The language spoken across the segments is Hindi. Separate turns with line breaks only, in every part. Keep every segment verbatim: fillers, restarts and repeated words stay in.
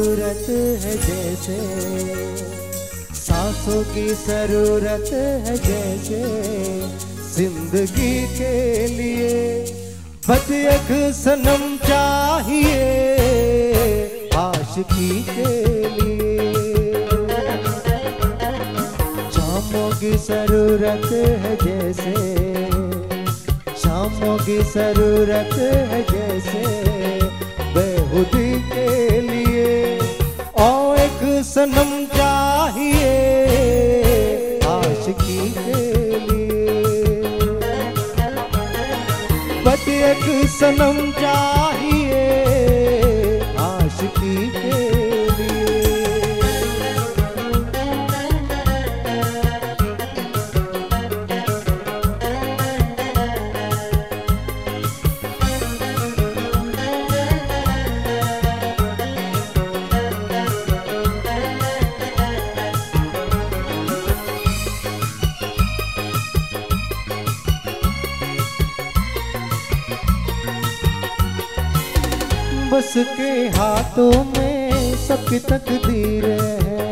जरूरत है जैसे, सांसों की जरूरत है जैसे, जिंदगी के लिए बस एक सनम चाहिए आशिकी के लिए। शामों की जरूरत है जैसे, शामों की जरूरत है जैसे, बेहुदी के लिए और एक सनम चाहिए आशिकी के लिए। बस एक सनम चाहिए आशिकी के लिए। बस के हाथों में सबकी तकदीर है,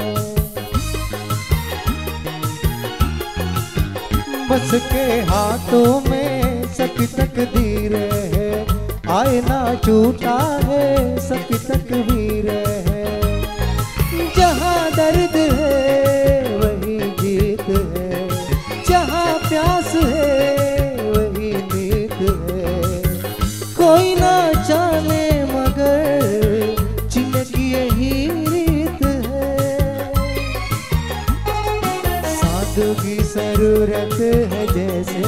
बस के हाथों में सबकी तकदीर है। आईना झूठा है सबकी तकदीर है। जहाँ दर्द है वही जीत है, जहाँ प्यास है वही नीत है। कोई ना जाने जिंदगी यही रीत है। साधु की जरूरत है जैसे,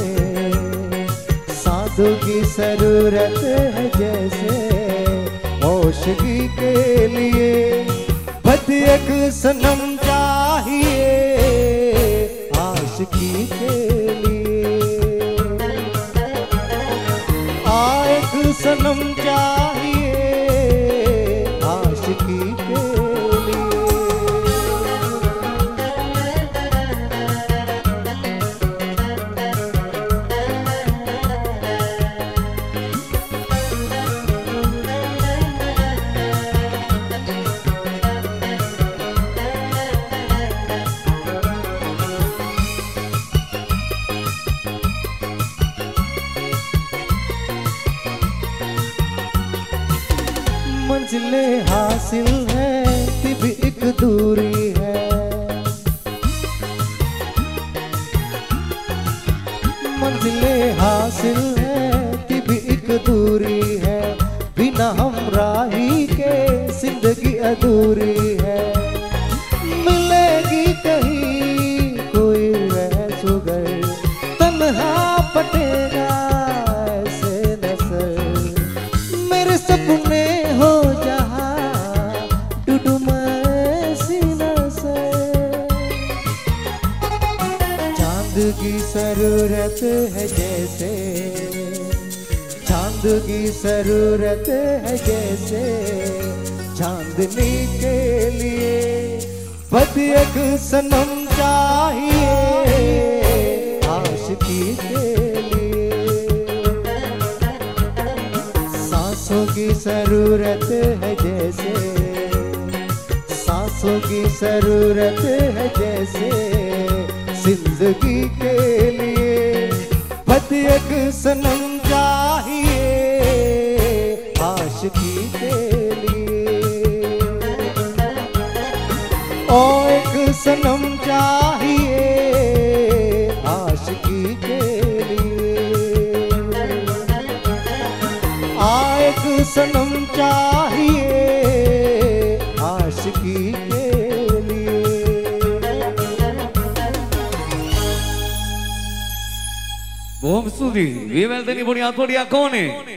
साधु की जरूरत है जैसे, होशगी के लिए बस एक सनम चाहिए आशिकी के लिए। आ एक सनम चाहिए आशिकी के लिए। मंजिलें हासिल है फिर भी एक दूरी है, मंजिलें हासिल है फिर भी एक दूरी है। बिना हमराही के जिंदगी अधूरी है। मिलेगी कहीं कोई रह सुगर, तन्हा पटेगा ऐसे नसर। मेरे सपने हो जहाँ डुडुम ऐसी नसर। चांद की जरूरत है जैसे, चांद की जरूरत है जैसे, चांदनी के लिए बस एक सनम चाहिए आशिकी के लिए। सांसों की जरूरत है जैसे, सांसों की जरूरत है जैसे, जिंदगी के लिए बस एक सनम चाहिए आशिकी के लिए। और एक सनम चाहिए आशिकी के लिए। आ एक सनम चाहिए आशिकी के लिए।
Bom studi, vive il Deni Boniato di Acone.